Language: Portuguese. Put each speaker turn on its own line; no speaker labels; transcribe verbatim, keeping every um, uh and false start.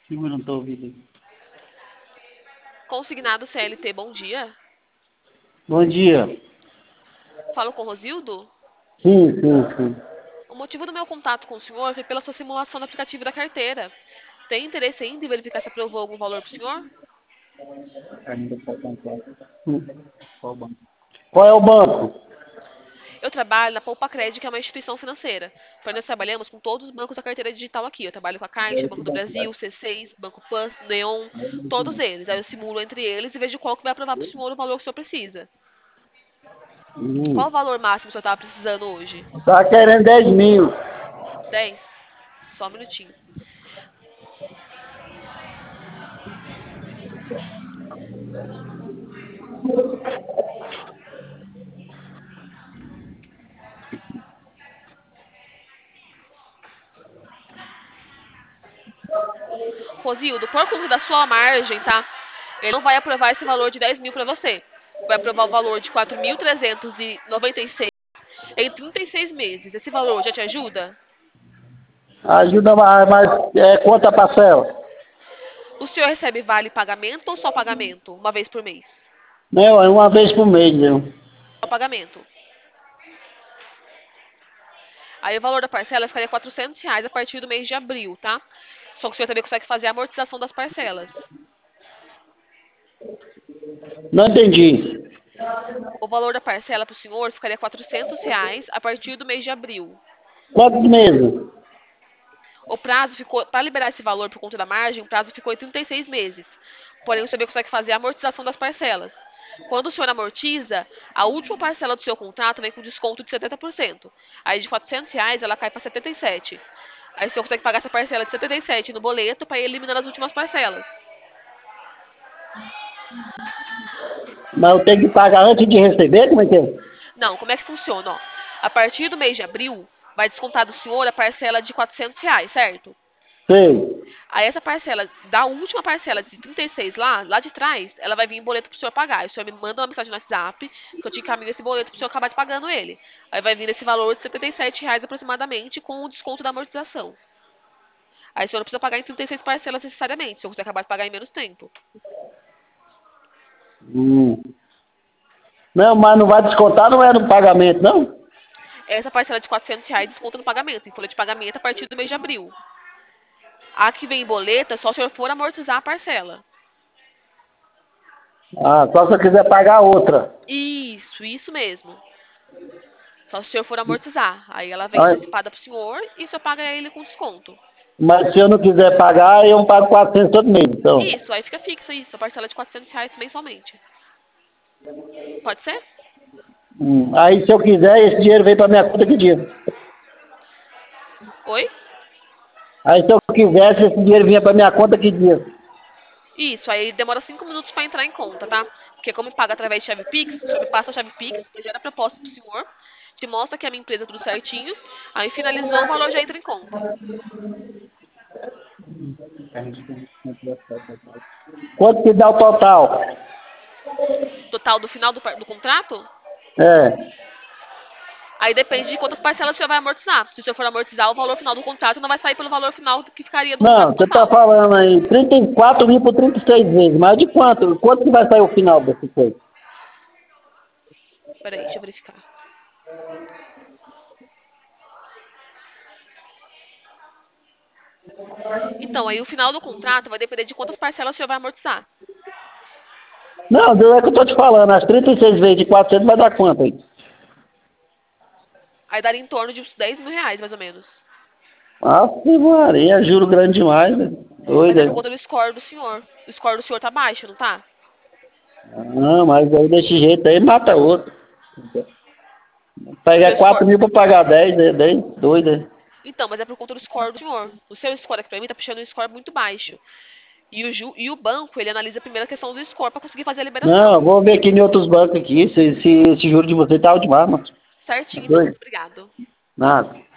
Segura, não tô ouvindo.
Consignado C L T, bom dia.
Bom dia.
Falo com o Rosildo?
Sim, sim, sim.
O motivo do meu contato com o senhor foi pela sua simulação do aplicativo da carteira. Tem interesse ainda em verificar se aprovou algum valor para o senhor?
Ainda falta um pouco. Hum. Qual banco? Qual é o banco?
Eu trabalho na Poupa Cred, que é uma instituição financeira. Porém, nós trabalhamos com todos os bancos da carteira digital aqui. Eu trabalho com a Caixa, Banco do Brasil, C seis, Banco Pan, Neon, todos eles. Aí eu simulo entre eles e vejo qual que vai aprovar para o senhor o valor que o senhor precisa.
Hum.
Qual o valor máximo que o senhor estava precisando hoje?
Tá querendo dez mil.
Dez? Só um minutinho. Rosildo, por conta da sua margem, tá? Ele não vai aprovar esse valor de dez mil para você. Vai aprovar o valor de quatro mil trezentos e noventa e seis em trinta e seis meses. Esse valor já te ajuda?
Ajuda mais, mas é, quanto a parcela?
O senhor recebe vale pagamento ou só pagamento? Uma vez por mês?
Não, é uma vez por mês, meu.
Só pagamento. Aí o valor da parcela ficaria quatrocentos reais a partir do mês de abril, tá? Só que o senhor também consegue fazer a amortização das parcelas.
Não entendi.
O valor da parcela para o senhor ficaria quatrocentos reais a partir do mês de abril.
Quantos meses?
O prazo ficou, para liberar esse valor por conta da margem, o prazo ficou em trinta e seis meses. Porém, o senhor consegue fazer a amortização das parcelas. Quando o senhor amortiza, a última parcela do seu contrato vem com desconto de setenta por cento. Aí de quatrocentos reais ela cai para setenta e sete. Aí o senhor consegue pagar essa parcela de setenta e sete no boleto para ir eliminando as últimas parcelas.
Mas eu tenho que pagar antes de receber? Como é que é?
Não, como é que funciona? Ó? A partir do mês de abril, vai descontar do senhor a parcela de quatrocentos reais, certo?
Sei.
Aí essa parcela, da última parcela de trinta e seis lá, lá de trás, ela vai vir em boleto pro senhor pagar. Aí o senhor me manda uma mensagem no WhatsApp, que eu te encaminho esse boleto pro senhor acabar pagando ele. Aí vai vir esse valor de setenta e sete reais aproximadamente, com o desconto da amortização. Aí o senhor não precisa pagar em trinta e seis parcelas necessariamente, o senhor consegue acabar de pagar em menos tempo.
Hum. Não, mas não vai descontar, não é no pagamento, não?
Essa parcela de quatrocentos reais desconta no pagamento, em folha de pagamento a partir do mês de abril. A que vem em boleto é só se o senhor for amortizar a parcela.
Ah, só se eu quiser pagar outra.
Isso, isso mesmo. Só se o senhor for amortizar. Aí ela vem
Ah,
antecipada pro senhor e o senhor paga ele com desconto.
mas se eu não quiser pagar, eu pago quatrocentos todo mês, então.
Isso, aí fica fixa isso, a parcela de quatrocentos reais mensalmente. Pode ser?
Hum. Aí se eu quiser, esse dinheiro vem pra minha conta que dia?
Oi?
Aí se eu quisesse, esse dinheiro vinha pra minha conta que dia?
Isso, aí demora cinco minutos para entrar em conta, tá? Porque como paga através de chave Pix, o senhor me passa a chave Pix, eu gero a proposta pro senhor, te mostra que é a minha empresa tudo certinho, aí finalizou, o valor já entra em conta.
Quanto que dá o total?
Total do final do, par- do contrato?
É.
Aí depende de quantas parcelas o senhor vai amortizar. Se o senhor for amortizar, o valor final do contrato não vai sair pelo valor final que ficaria do
Não,
contrato
você tá
total.
falando aí trinta e quatro mil por trinta e seis vezes, mas de quanto? Quanto que vai sair o final desse coisa?
Peraí, deixa eu verificar. Então, aí o final do contrato vai depender de quantas parcelas o senhor vai amortizar.
Não, é que eu tô te falando, as trinta e seis vezes de quatrocentos vai dar quanto aí?
Aí daria em torno de uns dez mil reais, mais ou menos.
Nossa, Maria, juro grande demais, né?
Mas é
Doida.
por conta do score do senhor. O score do senhor tá baixo, não tá?
Não, mas aí desse jeito aí mata outro.
O seu
Pega quatro
score.
mil pra pagar dez, é dez, doida.
Então, mas é por conta do score do senhor. O seu score aqui pra mim tá puxando um score muito baixo. E o, ju, e o banco, ele analisa primeiro a questão do score pra conseguir fazer a
Não,
liberação.
vou ver aqui em outros bancos aqui, se, se esse juro de você tá alto demais, mano.
Certinho, então,
Doido.
muito obrigado.
Nada.